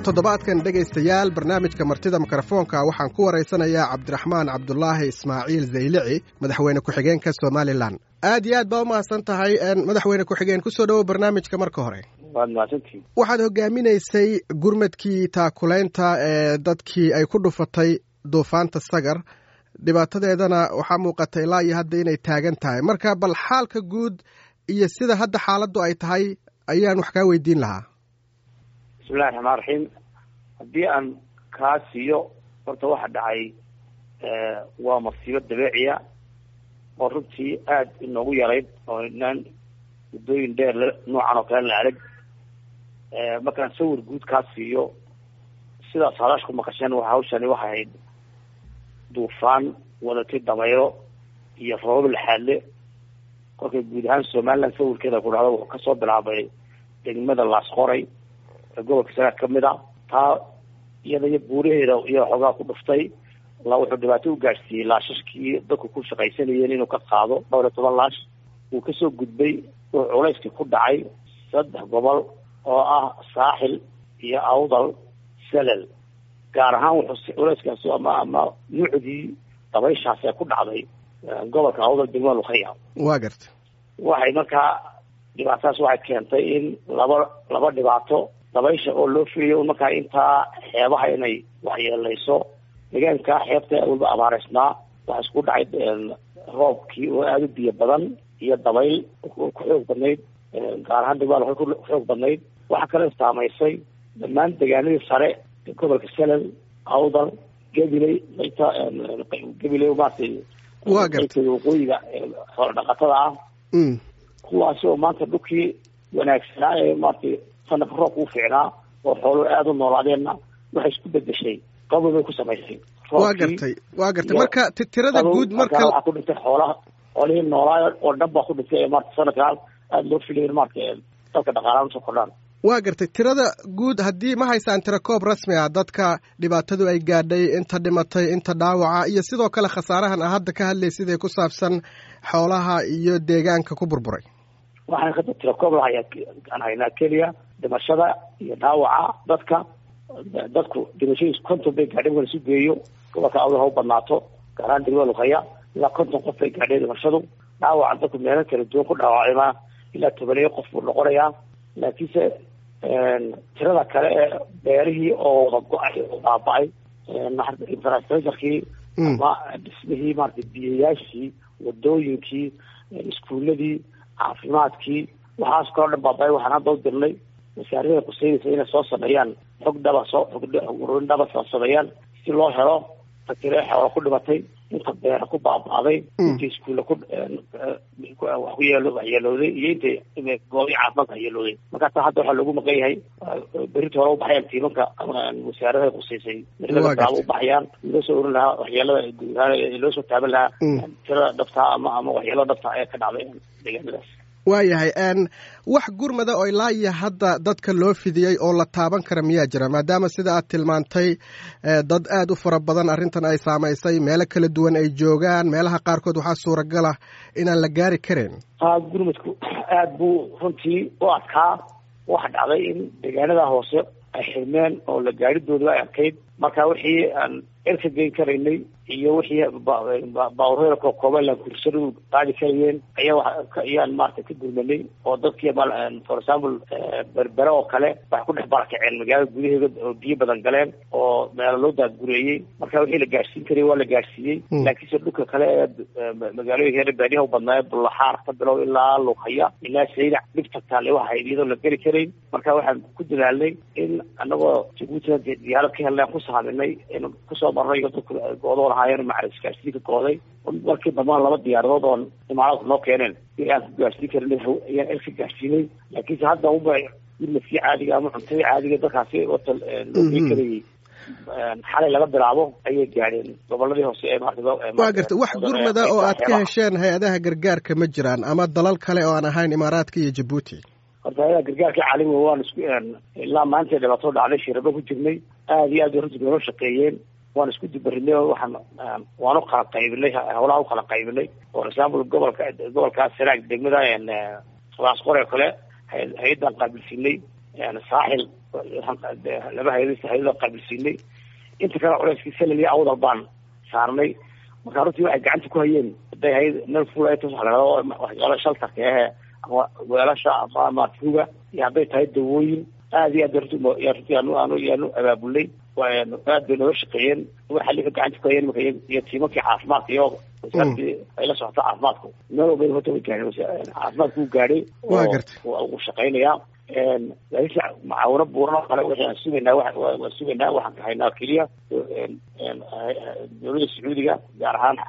toddobaadkan dhegaystayaal barnaamijka martida mikrofoonka waxaan ku waraysanayaa cabdiraxmaan cabdulaahi ismaaciil zaylici madaxweyne ku-xigeenka somalilan aad iyo aad baa umahadsan tahay madaxweyne ku-xigeen kusoo dhowow barnaamijka marka hore waad mahadsantihiin. waxaad hogaaminaysay gurmadkii taakulaynta ee dadkii ay ku dhufatay duufaanta sagar dhibaatadeedana waxaa muuqata ilaa iyo hadda inay taagan tahay marka bal xaalka guud iyo sida hadda xaaladdu ay tahay ayaan wax kaa weydiin lahaa. bismillahi raxmaan raxiim haddii aan kaa siiyo horta waxa dhacay waa masiibo dabeeciya oo runtii aada inoogu yarayd oo inaan muddooyin dheer noocan oo kale la arag. markaan sawir guud kaa siiyo sidaas halash ku maqasheen hawshani waxay ahayd duufaan wadatay damayro iyo roobab laxaadle kolkay guud ahaan somaliland sawirkeeda ku dhacdo wuxuu kasoo bilaabay degmada laasqoray ee gobolka sanaag kamid a taa iyada iyo buuraheeda iyo xoogaa ku dhuftay wuxuu dhibaato u gaadhsiiyey laashashkii dadku ku shaqaysanayeen inuu ka qaado 12 laash uu kasoo gudbay wuxuu culayskii ku dhacay 3 gobol oo ah saaxil iyo awdal salal gaar ahaan wuxuu culayskaasi ama nuucdii dabayshaas ee ku dhacday gobolka awdal degmada luqaya waa gartay waxay markaa dhibaatadaas waxay keentay in laba dhibaato dabaysha oo loo filayo markaa intaa xeebaha inay waxyeelayso deegaanka xeebta walba abaareysnaa waxaa isku dhacay roobkii oo aada u biyo badan iyo dabayl ku xoog badnayd gaar ahaan degmada luqaya ku xoog badnayd waxaa kale saamaysay dhammaan deegaanadii sare ee gobolka salal awdal gabiley gabiley maartay waa gartay waqooyiga xoolo dhaqatada ah kuwaasi oo maanta dhulkii wanaagsanaa ee maartay sanadka roobka u fiicnaa oo xoolo aada u noolaadeenna waxay isku bedeshay qabow bay ku samaysay. waa gartay marka tirada guud marka waxaa ku dhintay xoolihii noolaa oo dhan baa ku dhintay ee maarta sanadka aada loo filayo maarta dalka dhaqaalaha usoo kordhaan. waa gartay tirada guud haddii ma haysaan tira koob rasmi ah dadka dhibaatadu ay gaadhay inta dhimatay inta dhaawaca iyo sidoo kale khasaarahan a hadda ka hadlay sidee ku saabsan xoolaha iyo deegaanka ku burburay. waxaan hadda tira koob aan haynaa keliya dhimashada iyo dhaawaca dadku dhimashadiis 50 bay gaadhay wala isu geeyo gobolka awdal ha u badnaato gaar ahaan degmada luqaya ilaa 50 qof bay gaadhay dhimashadu dhaawaca dadku meelo kala duwan ku dhaawacayma ilaa 10 qof buu noqonayaa laakiinse tirada kale ee beerihii oo wada go-ay oo baaba-ay infrastructurekii ama dhismihii maarata biyayaashii wadooyinkii iskuuladii caafimaadkii waxaas kaloo dhan baaba-ay waxaan hadda u dirnay wasaarada kuseynaysa inay soo sameeyaan xog dhaba soo sameeyaan si loo helo fakire xoolo ku dhimatay inta beera ku baaba'day inta iskuulla wax ku waxyeelooday iyo inta goobi caafimaadka waxyeelooday marka taa hadda waxaa loogu maqan yahay berita hore u baxayaan tiimanka wasaaradaha kuseysay berita u baxayaan loo soo oran lahaa waxyeelada guud ahaan loo soo taaban lahaa tirada dhabtaa ama waxyeelada dhabtaa ee ka dhacday deegaanadaas. waayahay wax gurmada oo ilaa iyo hadda dadka loo fidiyey oo la taaban kara miyaa jira maadaama sida aad tilmaantay dad aada u fara badan arrintan ay saamaysay meelo kala duwan ay joogaan meelaha qaarkood waxaa suuragal ah inaan la gaari karin. gurmadku aada buu runtii u adkaa waxa dhacday in deegaanada hoose ay xirmeen oo la gaadidooda ay arkayd marka wixii aan erka geyn karaynay iyo wixii baabureeda kooban laan kursadu qaadi karayeen ayaan maarata ka gurmanay oo dadkii for example berbere oo kale waxay ku dhex barakaceen magaalada gudaheeda oo biyo badan galeen oo meelo loo daadgureeyey marka wixii la gaadhsiin karay waa la gaadhsiiyey laakiinse dhulka kale ee magaalooyinka reer baadiyaha u badnaaye bullaxaar ka bilow ilaa luqaya ilaa saydac dhibta taale waxa ahayd iyadoo la geli karayn marka waxaan ku dadaalnay in anagoo jabuutina diyaarad ka helnay aan ku saaminay in kusoo marnay goodo lahaayeen macalin isgaarsiinka gooday markii dambana 2 diyaaradood oo imaaraadku noo keeneen aan ku gaarsiin karin ayaan elka gaarsiinay laakiinse hadda uba midkii caadiga ama cuntada caadiga dadkaasi wata loo karayay xalay laga bilaabo ayay gaadheen goboladii hoose ee waa gartay wax gurmada oo aad ka hesheen hay-adaha gargaarka ma jiraan ama dalal kale oo aan ahayn imaaraadka iyo jabuuti. horta hay-adaha gargaarka caalamiga waan isku ilaa maanta dhibaato dhacday shirabo ku jirnay aada iyo aad runtii noo shaqeeyeen waan isku dibarinay waan u kala qaybinay howlaha u kala qaybinay for example gobolkaas sanaag degmada laasqore kale hay-adan qaabilsinay saaxil laba hayado qaabilsiinay inta kale culeyskii salal iyo awdal baan saarnay marka runtii waxay gacanta ku hayeen haday hayd nalfula shaltarka ama weelasha ama fuga iyo hadday tahay dawooyin aad iyo aad runtii yaanu abaabulnay aad bay nooga shaqeeyeen waxa liga gacanta ku hayeen marka iyo tiimakii caafimaadka iyo wasaaradii ay la socoto caafimaadku meel walba horta way gaadhay caafimaadku uu gaadhay uu shaqeynayaa laakiin macaawino buuran kale waxaan sugaynaa waxaan ka haynaa keliya dowladda sacuudiga gaar ahaan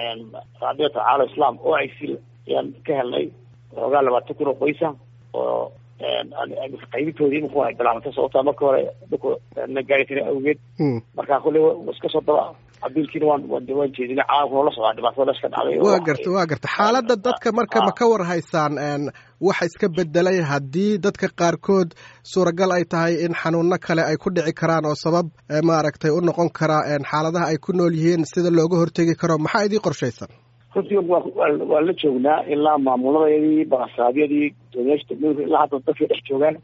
raabita caalam islam oo ay ayaan ka helnay xoogaa 20 kun oo qoysa oo qaybintoodii imika ay bilaabantay sababtaa marka hore na gaari karin awgeed markaa kolley iska soo daba abiilkiina waan jeedinay caalamkuna la socdaa dhibaatada iska dhacday waa garta xaaladda dadka marka ma ka war haysaan waxa iska bedelay haddii dadka qaarkood suuragal ay tahay in xanuuno kale ay ku dhici karaan oo sabab maaragtay u noqon kara xaaladaha ay ku nool yihiin sida looga hortegi karo maxaa idii qorshaysan runtii waa la joognaa ilaa maamuladayadii baqasaabyadii gudoomiyaasha degmooyinka ilaa hadda dadkay dhex joogaan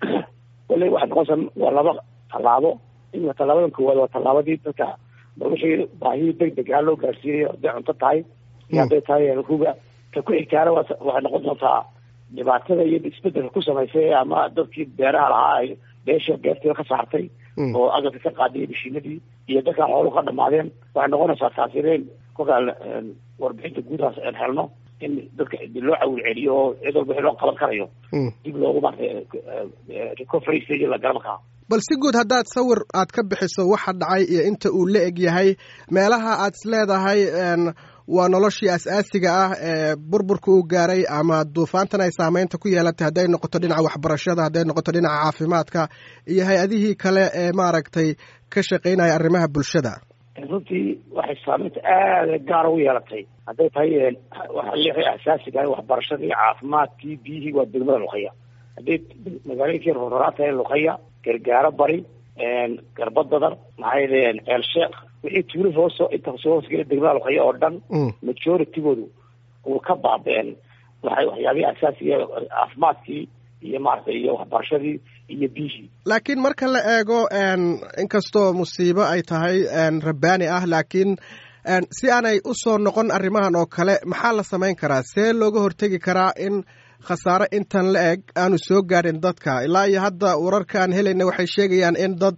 kolley waxay noqonaysaa waa 2 tallaabo imika tallaabadan koowaad waa tallaabadii dadka wixii baahii degdegaa loo gaarsiinayo hadday cunto tahay iyo hadday tahay huga ka ku xigtaana waxay noqon doontaa dhibaatada iyo isbedelka ku samaysay ama dadkii beeraha lahaa ay beerteeda ka saartay oo agabka ka qaadiyay mashiinadii iyo dadka xooluhu ka dhamaadeen waxay noqonaysaa taasireen kolkaa warbixinta guudahaas aan helno in dadka loo cawil celiyo oo cid walba wixii loo qaban karayo dib loogu maartay recovery stage la garan karaa bal si guud haddaad sawir aad ka bixiso waxa dhacay iyo inta uu la eg yahay meelaha aad isleedahay waa noloshii asaasiga ah ee burburka uu gaaray ama duufaantan ay saameynta ku yeelatay hadday noqoto dhinaca waxbarashada hadday noqoto dhinaca caafimaadka iyo hay-adihii kale ee maaragtay ka shaqaynaya arrimaha bulshada runtii waxay saameynta aada gaara u yeelatay hadday tahay waxa leeyahay asaasiga waxbarashadii caafimaadkii biyihii waa degmada luqaya hadday magaalooyinkii roraraatahay luqaya gargaaro bari garbadadar maxay leeyihiin ceel sheekh wixii tuulo inta soo hoosgela degmada luqaya oo dhan majoritygoodu uu ka baabeen waxyaabihii asaasiga caafimaadkii iyo maaragtay iyo waxbarashadii iyo biyihii laakiin marka la eego inkastoo musiibo ay tahay rabbaani ah laakiin si aanay u soo noqon arrimahan oo kale maxaa la samayn karaa see looga hortegi karaa in khasaare intan la eg aanu soo gaadhin dadka ilaa iyo hadda wararka aan helayna waxay sheegayaan in dad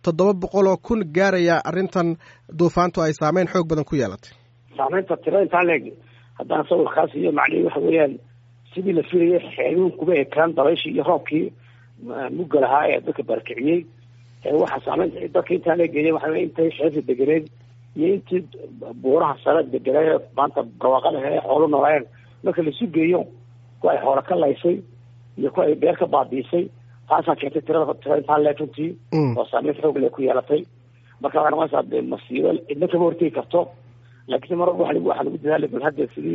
700,000 gaaraya arrintan duufaantu ay saameyn xoog badan ku yeelatay saameynta tirada intaan la eg haddaan sawirkaas iyo macnihii waxa weeyaan sidii la filayay xeeluun kuma ekaan dabayshii iyo roobkii mugga lahaa ee dadka barakiciyey waxaa saameynta dadka intaan la geeyay waxa intay xeebta deganeed iyo intii buuraha sare deganay maanta barwaaqada ee xoolo noolayeen marka laisu geeyo kuwa ay xoolo ka laysay iyo kuwa ay beer ka baabiisay taasaa keentay tirada intaan leeg runtii oo saameyn xoog leh ku yeelatay marka waxay noqonaysaa dee masiibo cidna kama hortegi karto laakiin mar walba waxaa lagu dadaalay bal hadda sidii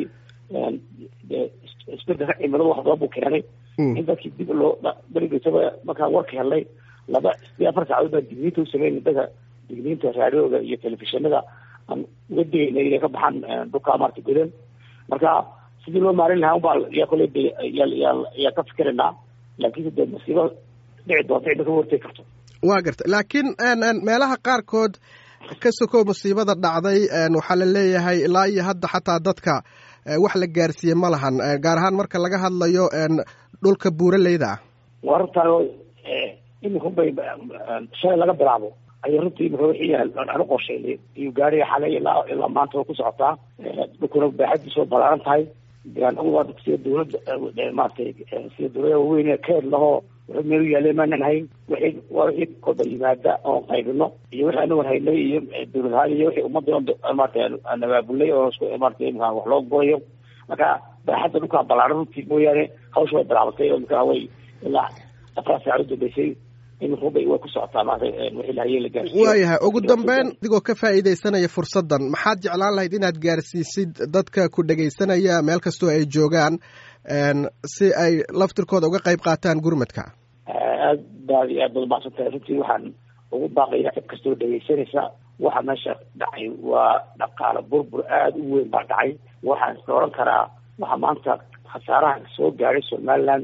isbedelka cimilada wax badan buu keenay in dadkii dib loo berigisaba markaan warka helnay 4 saacadood baa digniinta u sameynay dadka digniinta raadiyooga iyo telefishinada aan uga digayna inay ka baxaan dhulka maarta godan marka sidii loo maarin lahaa unbaa yaa kole yaa ka fikiraynaa laakiin dee masiibo dhici doonta cidna kama hortegi karto waa garta laakiin meelaha qaarkood ka sokow musiibada dhacday waxaa la leeyahay ilaa iyo hadda xataa dadka wax la gaarsiiyey ma lahan gaar ahaan marka laga hadlayo dhulka buuraleyda ah waa runtaan imika bay shalay laga bilaabo ayay runtii imika wixii aan u qorsheynay iyo gaariga xalay ilaa maanta way ku socotaa dhulkuna baaxadiisa oo ballaaran tahay deegaanagu waa dadka sida dawladda maaragtay sida dawladda waaweyn keed lahoo wuxuu meel u yaalay maanan hayn wixii kolba yimaada oon qaybino iyo wixii anagoon haynay iyo dawladahaan iyo wixii ummadda maaragtay aan abaabulnay oo maaragtay imika wax loo gorayo marka baaxadda dhulkaa ballaaran runtii mooyaane hawsha way bilaabatay oo imika way ilaa 4 saacadood dambeysay way ku socotaa waayahay ugu dambeyn adigoo ka faa'iidaysanaya fursaddan maxaad jeclaan lahayd inaad gaarsiisid dadka ku dhegaysanaya meel kastoo ay joogaan si ay laftirkooda uga qayb qaataan gurmadka aad baad iyo aad baad umahadsan tahay runtii waxaan ugu baaqaya cid kastoo dhegaysanaysa waxa meesha dhacay waa dhaqaale burbur aada u weyn baa dhacay waxaan iska oran karaa waxa maanta khasaaraha soo gaadhay somaliland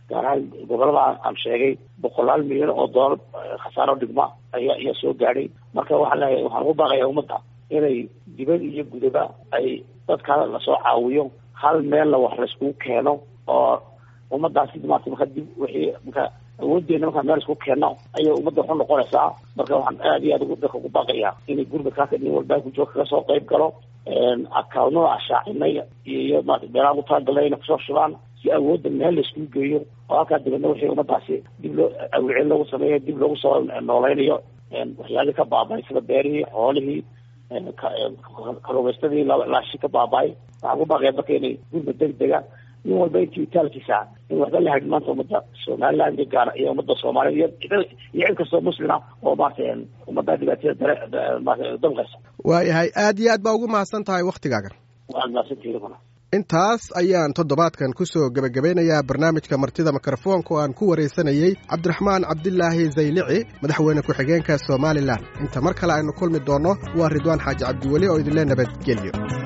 gaar ahaan gobolada aan sheegay boqolaal milyan oo doolar khasaaro dhigma ayaa soo gaadhay. marka waxaan ugu baaqayaa ummadda inay dibad iyo gudaba ay dadka lasoo caawiyo, hal meelna wax laiskugu keeno oo ummadaasi maarta marka dib wixii marka awoodeena markaa meel isku keenno ayay ummadda waxu noqonaysaa. marka waxaan aad iyo aad dadka ugu baaqayaa inay gurmadkaaka nin walba ku joog kaga soo qayb galo, akawnada ashaacinay iyo maarta beeraha u talagalay inay kusoo shubaan si awoodda meel laiskugu geeyo oo halkaa dibadna wixii ummadaasi dib loo awicin loogu sameeyo, dib loogu soo noolaynayo waxyaalihii ka baaba'ay sida beerihii, xoolihii, kalluumaystadii laashi ka baaba'ay. waxaan ku baaqaya marka inay gurmad degdega nin walba intii itaalkiisa in waxba la hadhin maanta ummadda Somaliland gaar iyo ummadda Soomaaliyeed iyo cid kastoo muslima oo maarta ummadda dhibaatada maarta damqaysa. waayahay aad iyo aad baa ugu mahadsan tahay waktigaagan. waa mahadsantihiin. intaas ayaan toddobaadkan ku soo gebagabeynayaa barnaamijka martida mikrofoonka oo aan ku waraysanayey cabdiraxmaan cabdilaahi zaylici, madaxweyne ku-xigeenka Somaliland. inta mar kale aynu kulmi doonno waa Ridwaan Xaaji Cabdiweli oo idinle nabadgelyo.